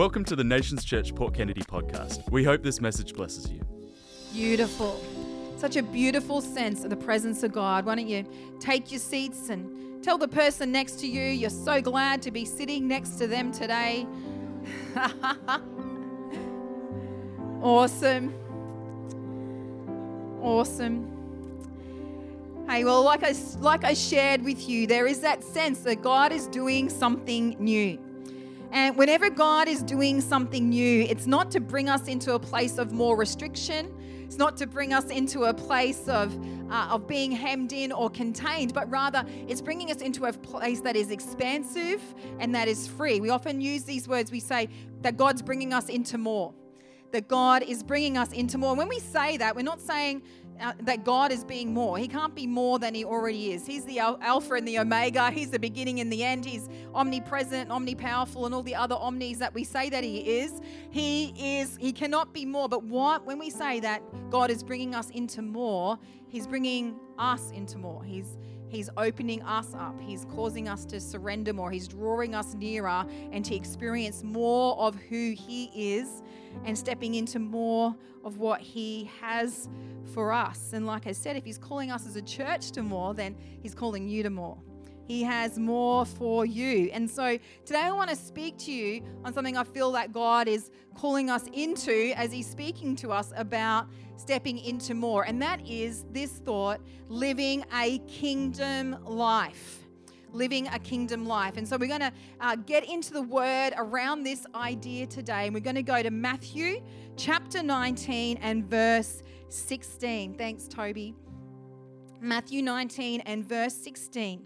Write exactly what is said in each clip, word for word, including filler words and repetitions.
Welcome to the Nations Church Port Kennedy podcast. We hope this message blesses you. Beautiful. Such a beautiful sense of the presence of God. Why don't you take your seats and tell the person next to you you're so glad to be sitting next to them today. Awesome. Awesome. Hey, well, like I, like I shared with you, there is that sense that God is doing something new. And whenever God is doing something new, it's not to bring us into a place of more restriction. It's not to bring us into a place of, uh, of being hemmed in or contained, but rather it's bringing us into a place that is expansive and that is free. We often use these words. We say that God's bringing us into more, that God is bringing us into more. When we say that, we're not saying Uh, that God is being more. He can't be more than he already is. He's the al- Alpha and the Omega. He's the beginning and the end. He's omnipresent, omnipowerful, and all the other omnis that we say that he is. He is. He cannot be more. But what when we say that God is bringing us into more, he's bringing us into more. He's He's opening us up. He's causing us to surrender more. He's drawing us nearer and to experience more of who he is and stepping into more of what he has for us. And like I said, if he's calling us as a church to more, then he's calling you to more. He has more for you. And so today I want to speak to you on something I feel that God is calling us into as he's speaking to us about stepping into more. And that is this thought, living a kingdom life. Living a kingdom life. And so we're going to uh, get into the word around this idea today. And we're going to go to Matthew chapter nineteen and verse sixteen. Thanks, Toby. Matthew nineteen and verse sixteen.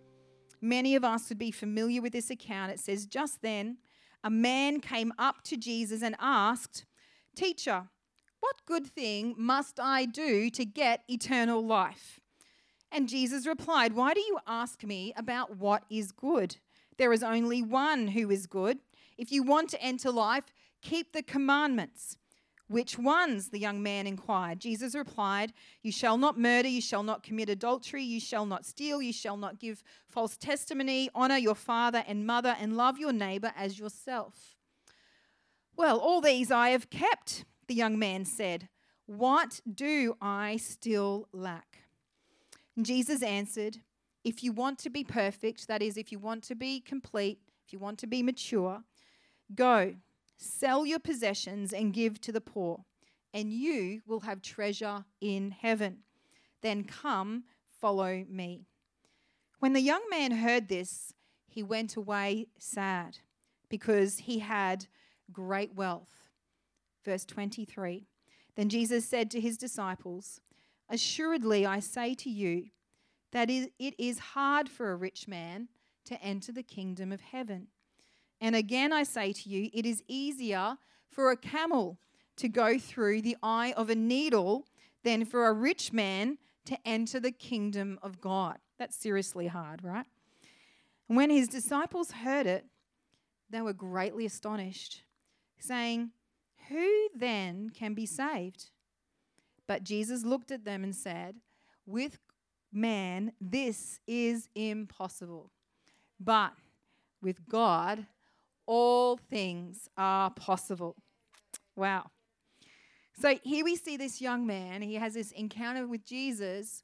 Many of us would be familiar with this account. It says, just then, a man came up to Jesus and asked, "Teacher, what good thing must I do to get eternal life?" And Jesus replied, "Why do you ask me about what is good? There is only one who is good. If you want to enter life, keep the commandments." "Which ones?" the young man inquired. Jesus replied, "You shall not murder, you shall not commit adultery, you shall not steal, you shall not give false testimony, honor your father and mother, and love your neighbor as yourself." "Well, all these I have kept," the young man said. "What do I still lack?" And Jesus answered, "If you want to be perfect, that is, if you want to be complete, if you want to be mature, go, sell your possessions and give to the poor, and you will have treasure in heaven. Then come, follow me." When the young man heard this, he went away sad because he had great wealth. Verse twenty-three. Then Jesus said to his disciples, "Assuredly, I say to you that it is hard for a rich man to enter the kingdom of heaven. And again, I say to you, it is easier for a camel to go through the eye of a needle than for a rich man to enter the kingdom of God." That's seriously hard, right? And when his disciples heard it, they were greatly astonished, saying, "Who then can be saved?" But Jesus looked at them and said, "With man, this is impossible. But with God, all things are possible." Wow. So here we see this young man. He has this encounter with Jesus.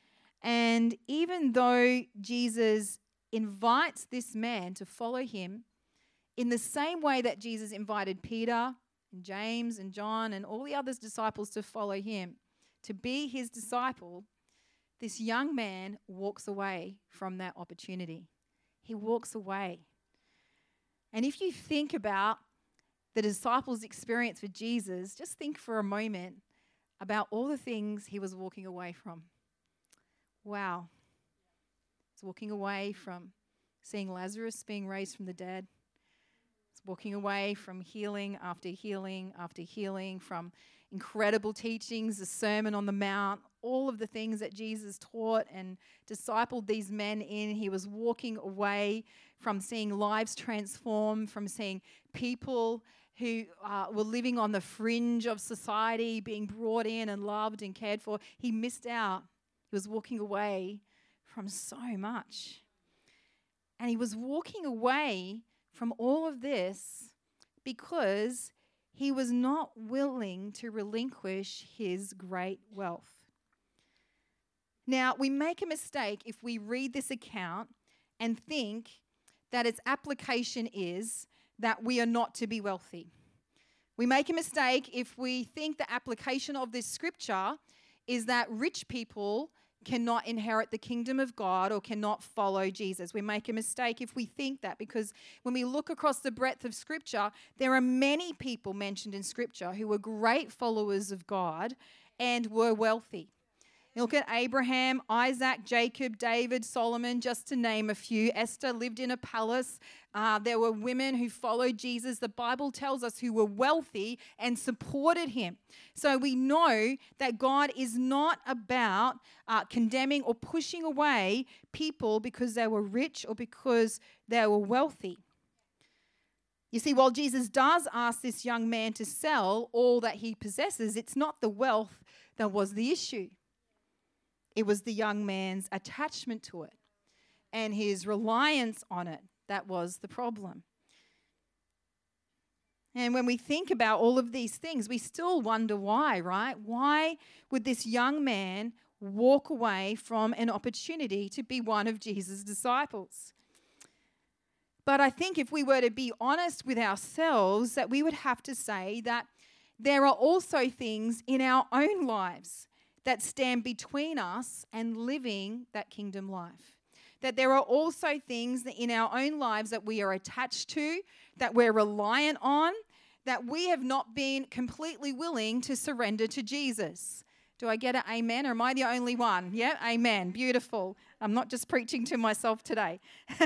And even though Jesus invites this man to follow him in the same way that Jesus invited Peter and James and John and all the other disciples to follow him, to be his disciple, this young man walks away from that opportunity. He walks away. And if you think about the disciples' experience with Jesus, just think for a moment about all the things he was walking away from. Wow. He's walking away from seeing Lazarus being raised from the dead. He's walking away from healing after healing after healing, from incredible teachings, the Sermon on the Mount, all of the things that Jesus taught and discipled these men in. He was walking away from seeing lives transformed, from seeing people who uh, were living on the fringe of society being brought in and loved and cared for. He missed out. He was walking away from so much. And he was walking away from all of this because he was not willing to relinquish his great wealth. Now, we make a mistake if we read this account and think that its application is that we are not to be wealthy. We make a mistake if we think the application of this scripture is that rich people cannot inherit the kingdom of God or cannot follow Jesus. We make a mistake if we think that, because when we look across the breadth of scripture, there are many people mentioned in scripture who were great followers of God and were wealthy. You look at Abraham, Isaac, Jacob, David, Solomon, just to name a few. Esther lived in a palace. Uh, there were women who followed Jesus. The Bible tells us who were wealthy and supported him. So we know that God is not about uh, condemning or pushing away people because they were rich or because they were wealthy. You see, while Jesus does ask this young man to sell all that he possesses, it's not the wealth that was the issue. It was the young man's attachment to it and his reliance on it that was the problem. And when we think about all of these things, we still wonder why, right? Why would this young man walk away from an opportunity to be one of Jesus' disciples? But I think if we were to be honest with ourselves, that we would have to say that there are also things in our own lives that stand between us and living that kingdom life. That there are also things that in our own lives that we are attached to, that we're reliant on, that we have not been completely willing to surrender to Jesus. Do I get an amen, or am I the only one? Yeah, amen. Beautiful. I'm not just preaching to myself today.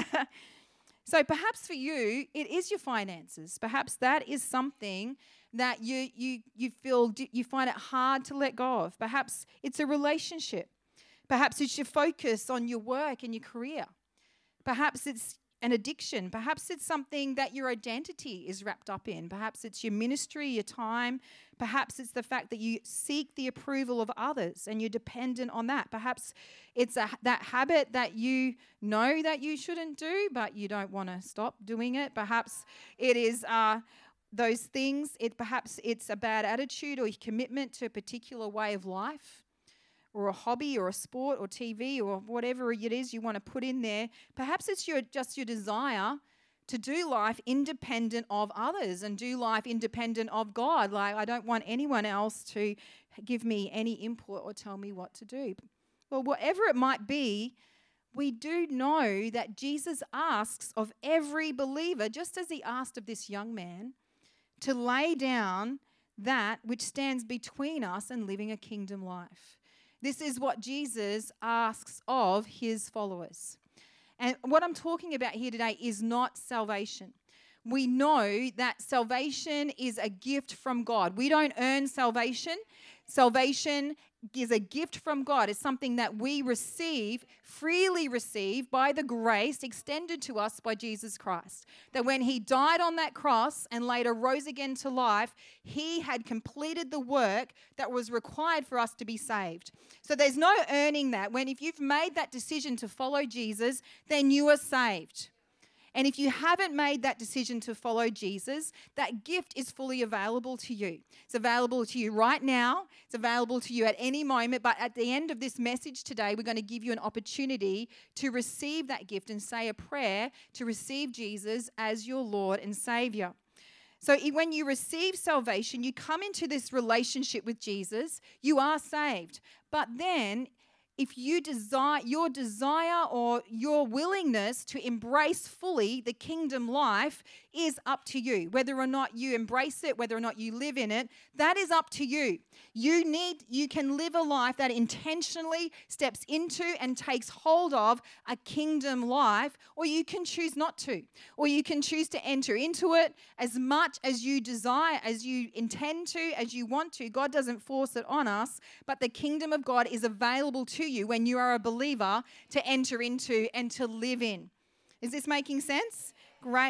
So perhaps for you, it is your finances. Perhaps that is something that you you you feel you find it hard to let go of. Perhaps it's a relationship. Perhaps it's your focus on your work and your career. Perhaps it's an addiction. Perhaps it's something that your identity is wrapped up in. Perhaps it's your ministry, your time. Perhaps it's the fact that you seek the approval of others and you're dependent on that. Perhaps it's a, that habit that you know that you shouldn't do, but you don't want to stop doing it. Perhaps it is uh, those things. It Perhaps it's a bad attitude or commitment to a particular way of life, or a hobby or a sport or T V or whatever it is you want to put in there. Perhaps it's your just your desire to do life independent of others and do life independent of God. Like, I don't want anyone else to give me any input or tell me what to do. Well, whatever it might be, we do know that Jesus asks of every believer, just as he asked of this young man, to lay down that which stands between us and living a kingdom life. This is what Jesus asks of his followers. And what I'm talking about here today is not salvation. We know that salvation is a gift from God. We don't earn salvation. Salvation is a gift from God. It's something that we receive, freely receive by the grace extended to us by Jesus Christ. That when he died on that cross and later rose again to life, he had completed the work that was required for us to be saved. So there's no earning that. When if you've made that decision to follow Jesus, then you are saved. And if you haven't made that decision to follow Jesus, that gift is fully available to you. It's available to you right now. It's available to you at any moment. But at the end of this message today, we're going to give you an opportunity to receive that gift and say a prayer to receive Jesus as your Lord and Savior. So when you receive salvation, you come into this relationship with Jesus. You are saved. But then if you desire, your desire or your willingness to embrace fully the kingdom life is up to you. Whether or not you embrace it, whether or not you live in it, that is up to you. You need, you can live a life that intentionally steps into and takes hold of a kingdom life, or you can choose not to. Or you can choose to enter into it as much as you desire, as you intend to, as you want to. God doesn't force it on us, but the kingdom of God is available to you when you are a believer to enter into and to live in. Is this making sense? Great.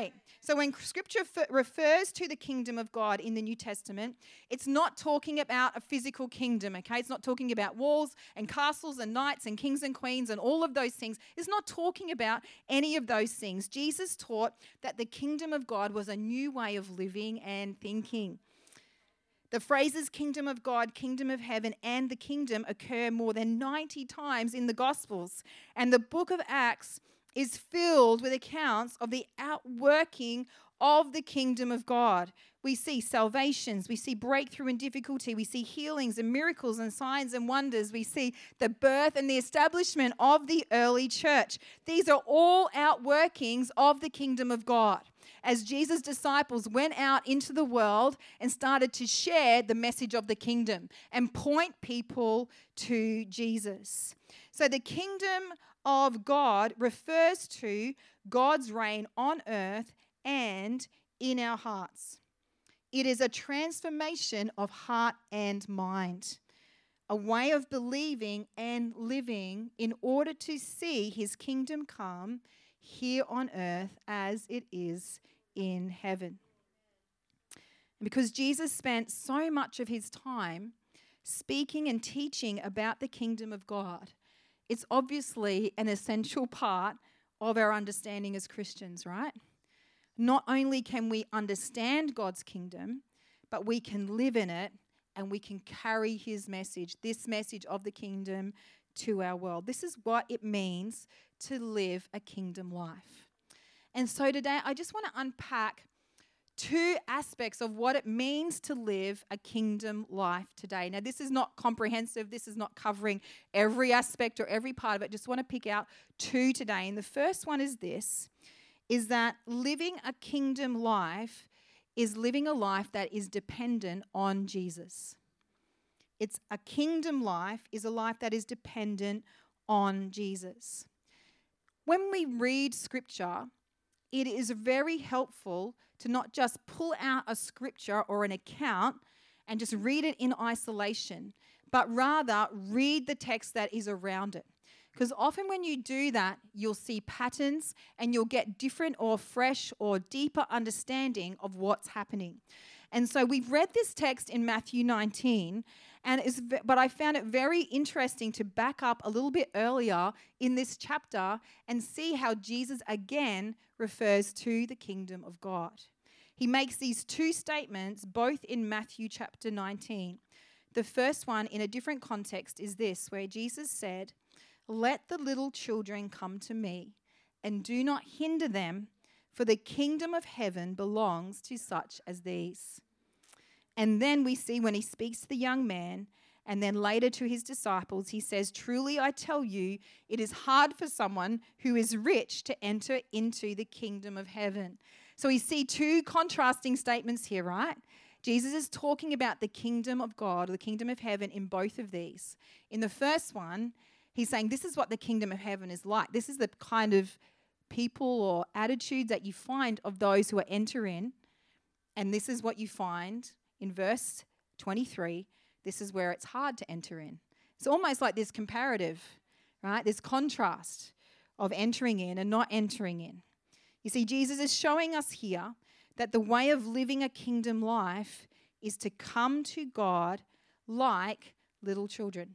So when Scripture f- refers to the kingdom of God in the New Testament, it's not talking about a physical kingdom, okay? It's not talking about walls and castles and knights and kings and queens and all of those things. It's not talking about any of those things. Jesus taught that the kingdom of God was a new way of living and thinking. The phrases kingdom of God, kingdom of heaven, and the kingdom occur more than ninety times in the Gospels. And the book of Acts is filled with accounts of the outworking of the kingdom of God. We see salvations, we see breakthrough in difficulty, we see healings and miracles and signs and wonders. We see the birth and the establishment of the early church. These are all outworkings of the kingdom of God, as Jesus' disciples went out into the world and started to share the message of the kingdom and point people to Jesus. So the kingdom of God refers to God's reign on earth and in our hearts. It is a transformation of heart and mind, a way of believing and living in order to see his kingdom come here on earth as it is in heaven. And because Jesus spent so much of his time speaking and teaching about the kingdom of God, it's obviously an essential part of our understanding as Christians, right? Not only can we understand God's kingdom, but we can live in it and we can carry his message, this message of the kingdom, to our world. This is what it means to live a kingdom life. And so today I just want to unpack two aspects of what it means to live a kingdom life today. Now, this is not comprehensive. This is not covering every aspect or every part of it. Just want to pick out two today. And the first one is this, is that living a kingdom life is living a life that is dependent on Jesus. It's a kingdom life is a life that is dependent on Jesus. When we read Scripture, it is very helpful to not just pull out a scripture or an account and just read it in isolation, but rather read the text that is around it. Because often when you do that, you'll see patterns and you'll get different or fresh or deeper understanding of what's happening. And so we've read this text in Matthew nineteen, and it's, but I found it very interesting to back up a little bit earlier in this chapter and see how Jesus again refers to the kingdom of God. He makes these two statements both in Matthew chapter nineteen. The first one in a different context is this, where Jesus said, "Let the little children come to me, and do not hinder them, for the kingdom of heaven belongs to such as these." And then we see when he speaks to the young man, and then later to his disciples, he says, "Truly I tell you, it is hard for someone who is rich to enter into the kingdom of heaven." So we see two contrasting statements here, right? Jesus is talking about the kingdom of God, the kingdom of heaven in both of these. In the first one, he's saying this is what the kingdom of heaven is like. This is the kind of people or attitudes that you find of those who are entering. And this is what you find in verse twenty-three. This is where it's hard to enter in. It's almost like this comparative, right? This contrast of entering in and not entering in. You see, Jesus is showing us here that the way of living a kingdom life is to come to God like little children.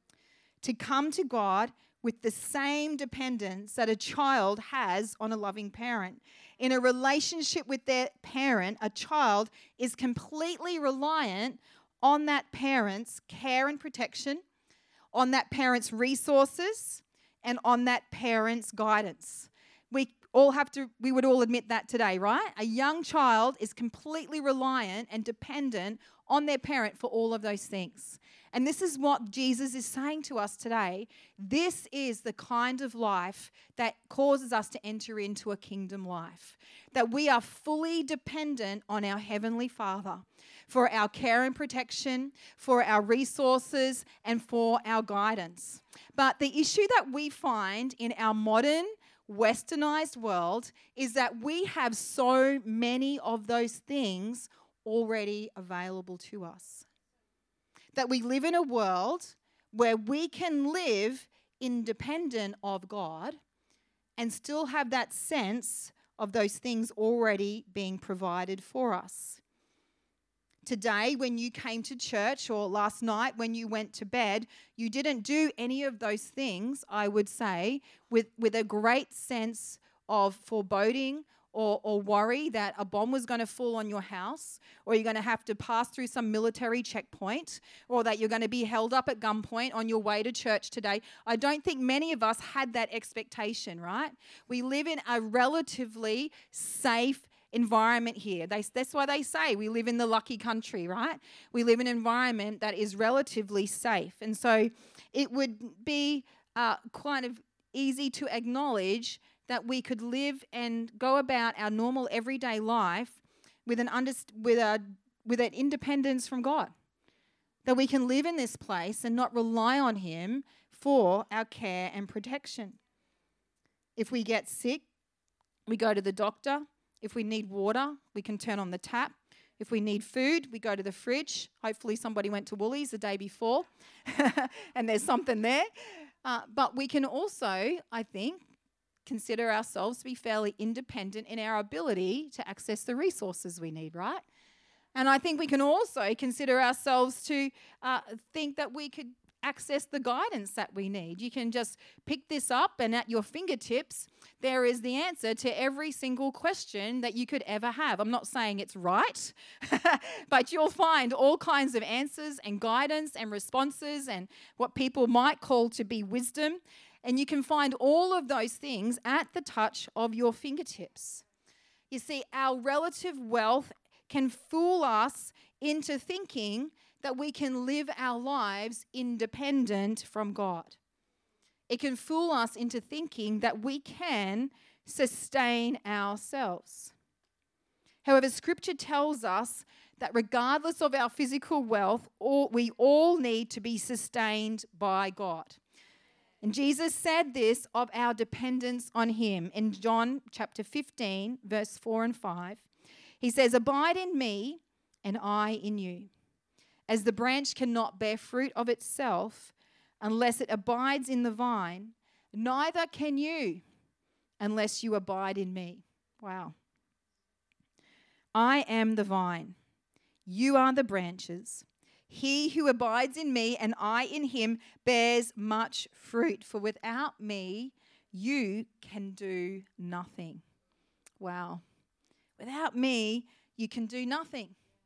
To come to God with the same dependence that a child has on a loving parent. In a relationship with their parent, a child is completely reliant on that parent's care and protection, on that parent's resources, and on that parent's guidance. We all have to, we would all admit that today, right? A young child is completely reliant and dependent on their parent for all of those things. And this is what Jesus is saying to us today. This is the kind of life that causes us to enter into a kingdom life. That we are fully dependent on our Heavenly Father for our care and protection, for our resources, and for our guidance. But the issue that we find in our modern, westernized world is that we have so many of those things already available to us. That we live in a world where we can live independent of God and still have that sense of those things already being provided for us. Today, when you came to church, or last night when you went to bed, you didn't do any of those things, I would say, with, with a great sense of foreboding or, or worry that a bomb was going to fall on your house, or you're going to have to pass through some military checkpoint, or that you're going to be held up at gunpoint on your way to church today. I don't think many of us had that expectation, right? We live in a relatively safe environment here. They, that's why they say we live in the lucky country, right? We live in an environment that is relatively safe. And so it would be uh, kind of easy to acknowledge that we could live and go about our normal everyday life with an underst- with a with an independence from God. That we can live in this place and not rely on Him for our care and protection. If we get sick, we go to the doctor. If we need water, we can turn on the tap. If we need food, we go to the fridge. Hopefully somebody went to Woolies the day before and there's something there. Uh, but we can also, I think, consider ourselves to be fairly independent in our ability to access the resources we need, right? And I think we can also consider ourselves to uh, think that we could access the guidance that we need. You can just pick this up, and at your fingertips, there is the answer to every single question that you could ever have. I'm not saying it's right, but you'll find all kinds of answers and guidance and responses and what people might call to be wisdom. And you can find all of those things at the touch of your fingertips. You see, our relative wealth can fool us into thinking that we can live our lives independent from God. It can fool us into thinking that we can sustain ourselves. However, Scripture tells us that regardless of our physical wealth, all, we all need to be sustained by God. And Jesus said this of our dependence on Him in John chapter fifteen, verse four and five. He says, "Abide in me and I in you. As the branch cannot bear fruit of itself unless it abides in the vine, neither can you unless you abide in me." Wow. "I am the vine. You are the branches. He who abides in me and I in him bears much fruit, for without me you can do nothing." Wow. Without me, you can do nothing.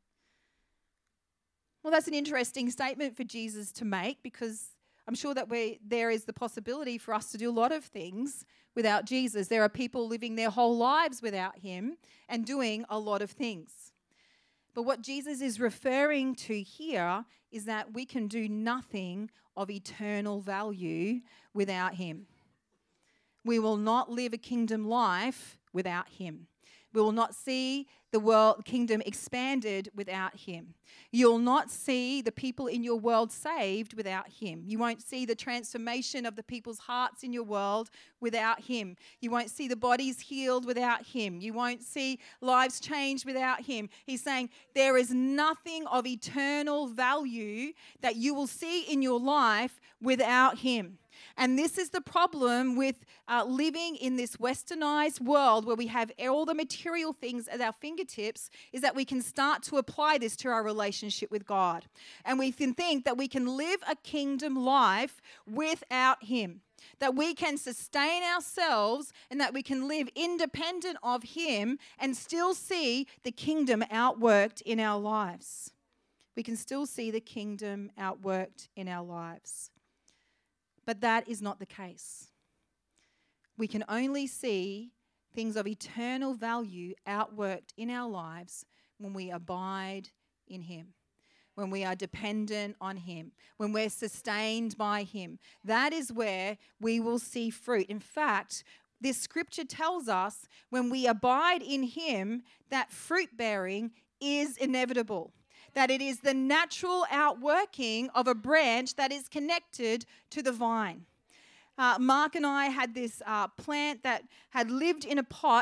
Well, that's an interesting statement for Jesus to make, because I'm sure that we, there is the possibility for us to do a lot of things without Jesus. There are people living their whole lives without Him and doing a lot of things. But what Jesus is referring to here is that we can do nothing of eternal value without Him. We will not live a kingdom life without Him. We will not see the world kingdom expanded without Him. You'll not see the people in your world saved without Him. You won't see the transformation of the people's hearts in your world without Him. You won't see the bodies healed without Him. You won't see lives changed without Him. He's saying there is nothing of eternal value that you will see in your life without Him. And this is the problem with uh, living in this westernized world where we have all the material things at our fingertips, is that we can start to apply this to our relationship with God. And we can think that we can live a kingdom life without Him, that we can sustain ourselves and that we can live independent of Him and still see the kingdom outworked in our lives. We can still see the kingdom outworked in our lives. But that is not the case. We can only see things of eternal value outworked in our lives when we abide in Him, when we are dependent on Him, when we're sustained by Him. That is where we will see fruit. In fact, this scripture tells us when we abide in Him, that fruit bearing is inevitable. That it is the natural outworking of a branch that is connected to the vine. Uh, Mark and I had this uh, plant that had lived in a pot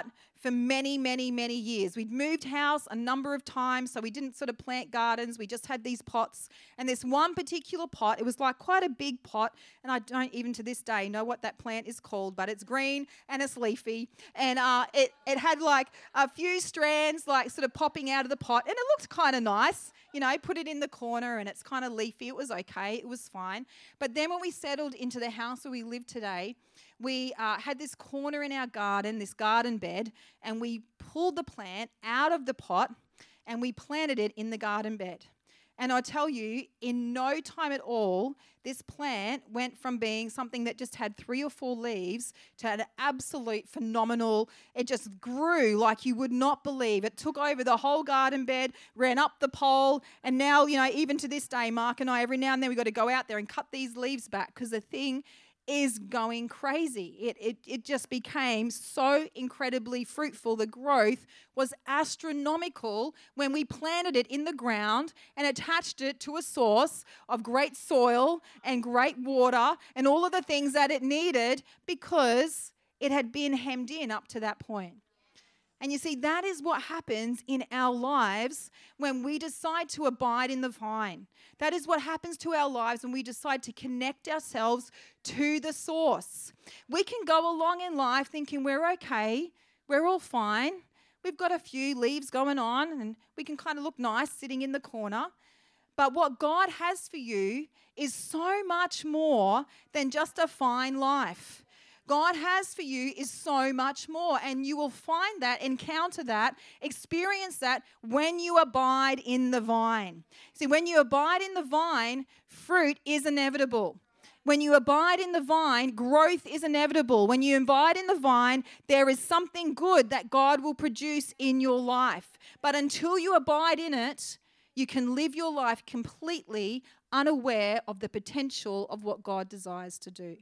for many, many, many years. We'd moved house a number of times, so we didn't sort of plant gardens. We just had these pots. And this one particular pot, it was like quite a big pot, and I don't even to this day know what that plant is called, but it's green and it's leafy. And uh, it, it had like a few strands like sort of popping out of the pot, and it looked kind of nice. You know, put it in the corner and it's kind of leafy. It was okay. It was fine. But then when we settled into the house where we live today, we uh, had this corner in our garden, this garden bed, and we pulled the plant out of the pot and we planted it in the garden bed. And I tell you, in no time at all, this plant went from being something that just had three or four leaves to an absolute phenomenal, it just grew like you would not believe. It took over the whole garden bed, ran up the pole, and now, you know, even to this day, Mark and I, every now and then we've got to go out there and cut these leaves back because the thing is going crazy. It, it it just became so incredibly fruitful. The growth was astronomical when we planted it in the ground and attached it to a source of great soil and great water and all of the things that it needed because it had been hemmed in up to that point. And you see, that is what happens in our lives when we decide to abide in the vine. That is what happens to our lives when we decide to connect ourselves to the source. We can go along in life thinking we're okay, we're all fine, we've got a few leaves going on, and we can kind of look nice sitting in the corner. But what God has for you is so much more than just a fine life. God has for you is so much more, and you will find that, encounter that, experience that when you abide in the vine. See, when you abide in the vine, fruit is inevitable. When you abide in the vine, growth is inevitable. When you abide in the vine, there is something good that God will produce in your life. But until you abide in it, you can live your life completely unaware of the potential of what God desires to do.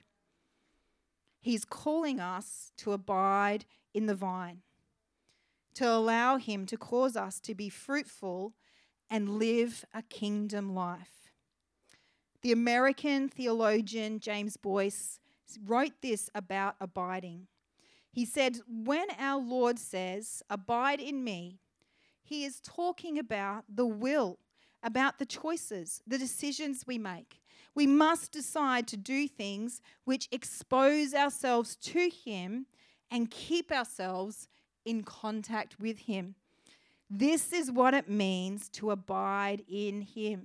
He's calling us to abide in the vine, to allow him to cause us to be fruitful and live a kingdom life. The American theologian James Boyce wrote this about abiding. He said, when our Lord says, abide in me, he is talking about the will, about the choices, the decisions we make. We must decide to do things which expose ourselves to him and keep ourselves in contact with him. This is what it means to abide in him.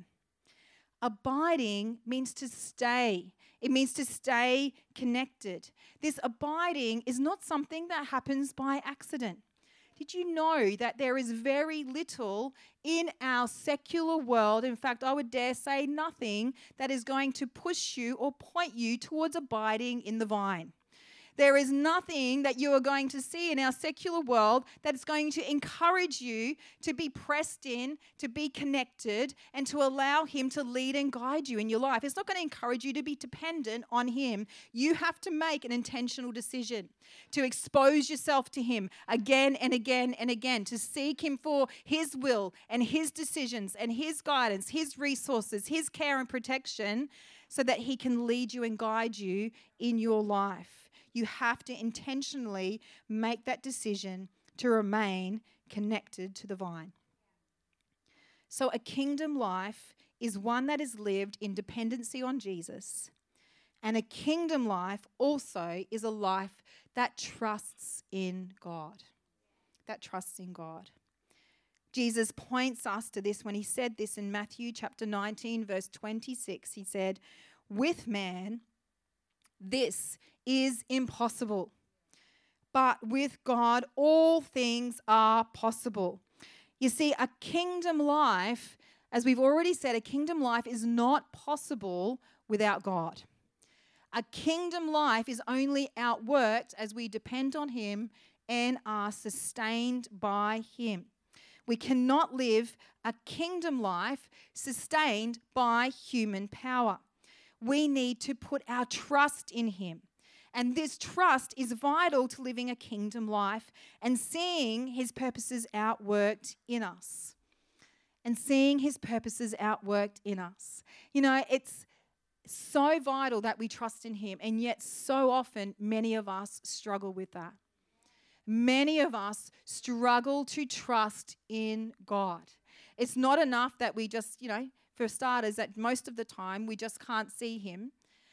Abiding means to stay. It means to stay connected. This abiding is not something that happens by accident. Did you know that there is very little in our secular world, in fact, I would dare say nothing, that is going to push you or point you towards abiding in the vine? There is nothing that you are going to see in our secular world that is going to encourage you to be pressed in, to be connected, and to allow him to lead and guide you in your life. It's not going to encourage you to be dependent on him. You have to make an intentional decision to expose yourself to him again and again and again, to seek him for his will and his decisions and his guidance, his resources, his care and protection, so that he can lead you and guide you in your life. You have to intentionally make that decision to remain connected to the vine. So a kingdom life is one that is lived in dependency on Jesus. And a kingdom life also is a life that trusts in God. That trusts in God. Jesus points us to this when he said this in Matthew chapter nineteen, verse twenty-six. He said, with man, this is impossible. But with God, all things are possible. You see, a kingdom life, as we've already said, a kingdom life is not possible without God. A kingdom life is only outworked as we depend on him and are sustained by him. We cannot live a kingdom life sustained by human power. We need to put our trust in him. And this trust is vital to living a kingdom life and seeing his purposes outworked in us. And seeing his purposes outworked in us. You know, it's so vital that we trust in him, and yet so often many of us struggle with that. many of us struggle to trust in God. It's not enough that we just, you know, for starters, that most of the time we just can't see him.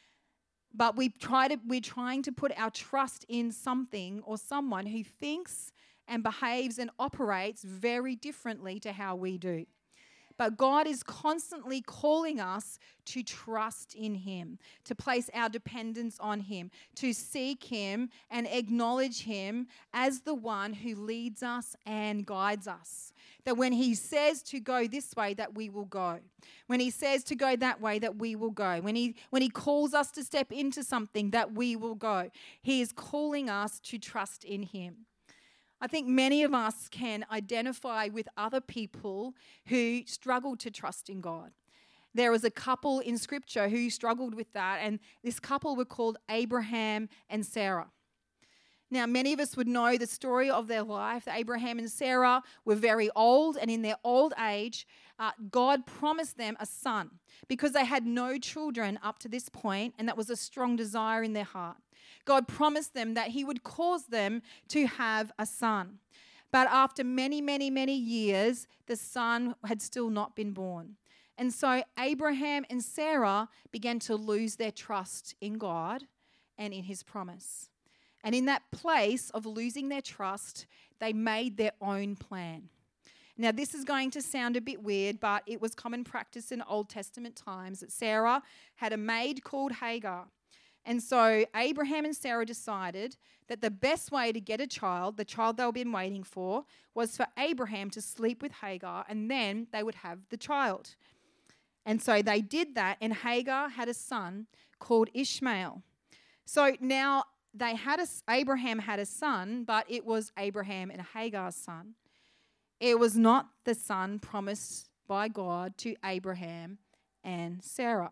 But we try to, we're trying to put our trust in something or someone who thinks and behaves and operates very differently to how we do. But God is constantly calling us to trust in him, to place our dependence on him, to seek him and acknowledge him as the one who leads us and guides us. That when he says to go this way, that we will go. When he says to go that way, that we will go. When he, when he calls us to step into something, that we will go. He is calling us to trust in him. I think many of us can identify with other people who struggled to trust in God. There was a couple in Scripture who struggled with that, and this couple were called Abraham and Sarah. Now, many of us would know the story of their life. Abraham and Sarah were very old, and in their old age, uh, God promised them a son because they had no children up to this point, and that was a strong desire in their heart. God promised them that he would cause them to have a son. But after many, many, many years, the son had still not been born. And so Abraham and Sarah began to lose their trust in God and in his promise. And in that place of losing their trust, they made their own plan. Now, this is going to sound a bit weird, but it was common practice in Old Testament times that Sarah had a maid called Hagar. And so Abraham and Sarah decided that the best way to get a child, the child they've been waiting for, was for Abraham to sleep with Hagar, and then they would have the child. And so they did that, and Hagar had a son called Ishmael. So now they had a, Abraham had a son, but it was Abraham and Hagar's son. It was not the son promised by God to Abraham and Sarah.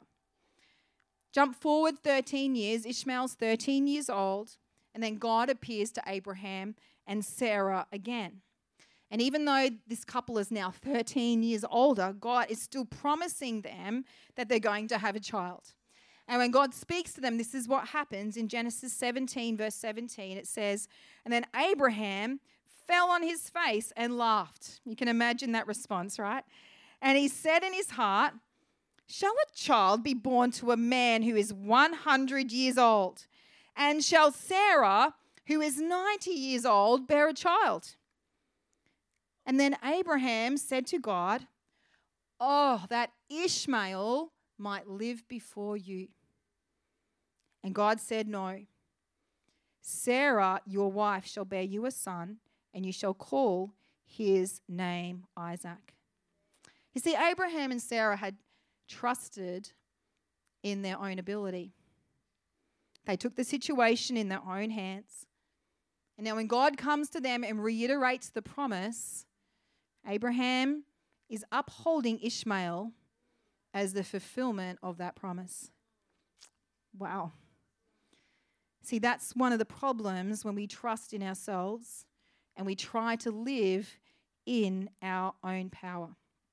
Jump forward thirteen years, Ishmael's thirteen years old, and then God appears to Abraham and Sarah again. And even though this couple is now thirteen years older, God is still promising them that they're going to have a child. And when God speaks to them, this is what happens in Genesis seventeen, verse seventeen. It says, and then Abraham fell on his face and laughed. You can imagine that response, right? And he said in his heart, shall a child be born to a man who is one hundred years old? And shall Sarah, who is ninety years old, bear a child? And then Abraham said to God, oh, that Ishmael might live before you. And God said, no. Sarah, your wife, shall bear you a son, and you shall call his name Isaac. You see, Abraham and Sarah had trusted in their own ability. They took the situation in their own hands. And now when God comes to them and reiterates the promise, Abraham is upholding Ishmael as the fulfillment of that promise. Wow. See, that's one of the problems when we trust in ourselves and we try to live in our own power.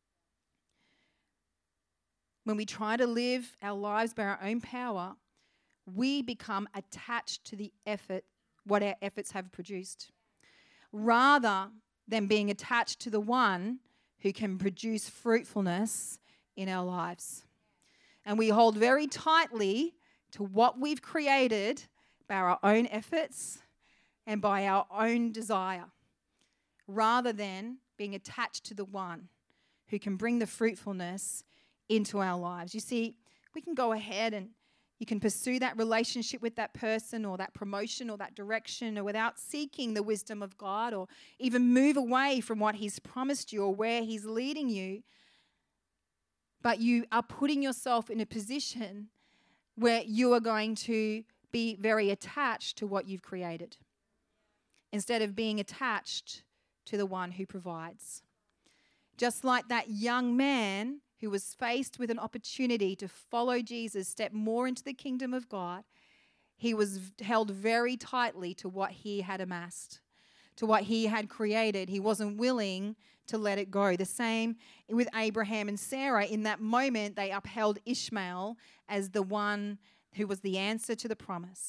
When we try to live our lives by our own power, we become attached to the effort, what our efforts have produced, rather than being attached to the one who can produce fruitfulness in our lives. And we hold very tightly to what we've created by our own efforts and by our own desire, rather than being attached to the one who can bring the fruitfulness into our lives. You see, we can go ahead and you can pursue that relationship with that person or that promotion or that direction or without seeking the wisdom of God, or even move away from what he's promised you or where he's leading you. But you are putting yourself in a position where you are going to be very attached to what you've created instead of being attached to the one who provides. Just like that young man who was faced with an opportunity to follow Jesus, step more into the kingdom of God, he was held very tightly to what he had amassed, to what he had created. He wasn't willing to let it go. The same with Abraham and Sarah. In that moment, they upheld Ishmael as the one who was the answer to the promise.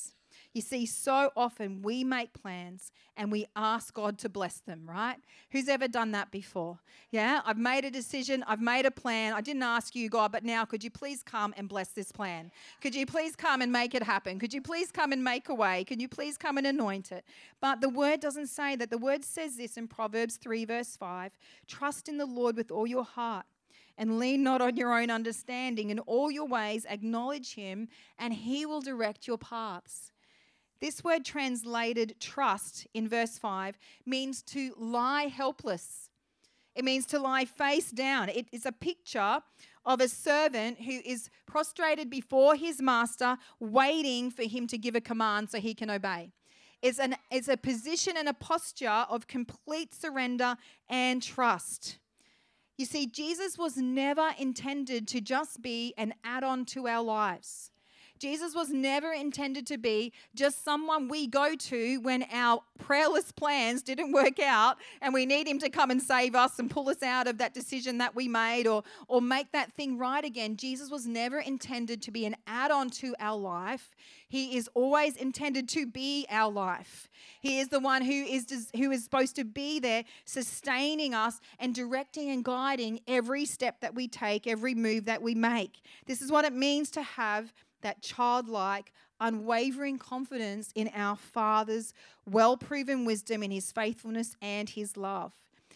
You see, so often we make plans and we ask God to bless them, right? Who's ever done that before? Yeah, I've made a decision. I've made a plan. I didn't ask you, God, but now could you please come and bless this plan? Could you please come and make it happen? Could you please come and make a way? Can you please come and anoint it? But the word doesn't say that. The word says this in Proverbs three, verse five. Trust in the Lord with all your heart and lean not on your own understanding. In all your ways acknowledge him and he will direct your paths. This word translated trust in verse five means to lie helpless. It means to lie face down. It is a picture of a servant who is prostrated before his master, waiting for him to give a command so he can obey. It's, an, it's a position and a posture of complete surrender and trust. You see, Jesus was never intended to just be an add-on to our lives. Jesus was never intended to be just someone we go to when our prayerless plans didn't work out and we need him to come and save us and pull us out of that decision that we made or, or make that thing right again. Jesus was never intended to be an add-on to our life. He is always intended to be our life. He is the one who is, who is supposed to be there sustaining us and directing and guiding every step that we take, every move that we make. This is what it means to have that childlike, unwavering confidence in our Father's well-proven wisdom, in his faithfulness and his love.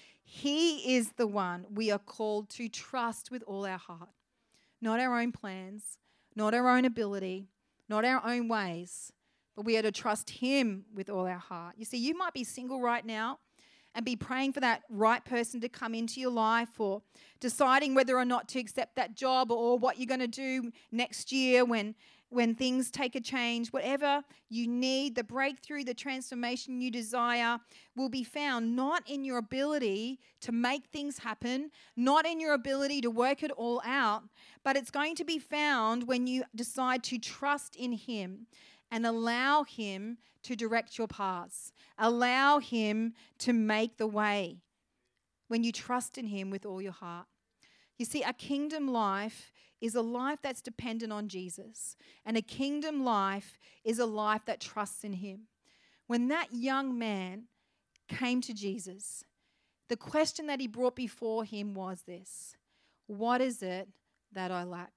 He is the one we are called to trust with all our heart. Not our own plans, not our own ability, not our own ways, but we are to trust him with all our heart. You see, you might be single right now and be praying for that right person to come into your life, or deciding whether or not to accept that job, or what you're going to do next year when, when things take a change. Whatever you need, the breakthrough, the transformation you desire will be found not in your ability to make things happen, not in your ability to work it all out, but it's going to be found when you decide to trust in him and allow him to direct your paths. Allow him to make the way when you trust in him with all your heart. You see, a kingdom life is a life that's dependent on Jesus. And a kingdom life is a life that trusts in him. When that young man came to Jesus, the question that he brought before him was this: what is it that I lack?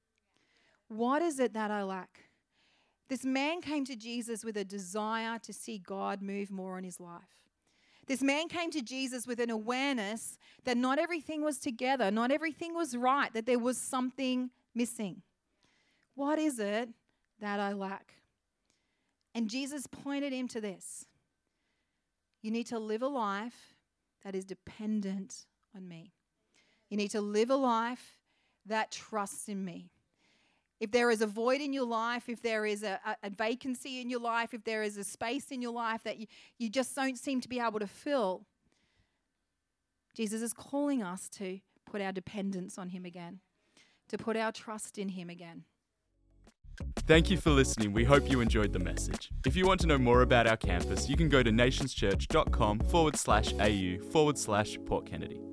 What is it that I lack? This man came to Jesus with a desire to see God move more in his life. This man came to Jesus with an awareness that not everything was together, not everything was right, that there was something missing. What is it that I lack? And Jesus pointed him to this: you need to live a life that is dependent on me. You need to live a life that trusts in me. If there is a void in your life, if there is a, a, a vacancy in your life, if there is a space in your life that you, you just don't seem to be able to fill, Jesus is calling us to put our dependence on him again, to put our trust in him again. Thank you for listening. We hope you enjoyed the message. If you want to know more about our campus, you can go to nationschurch.com forward slash AU forward slash Port Kennedy.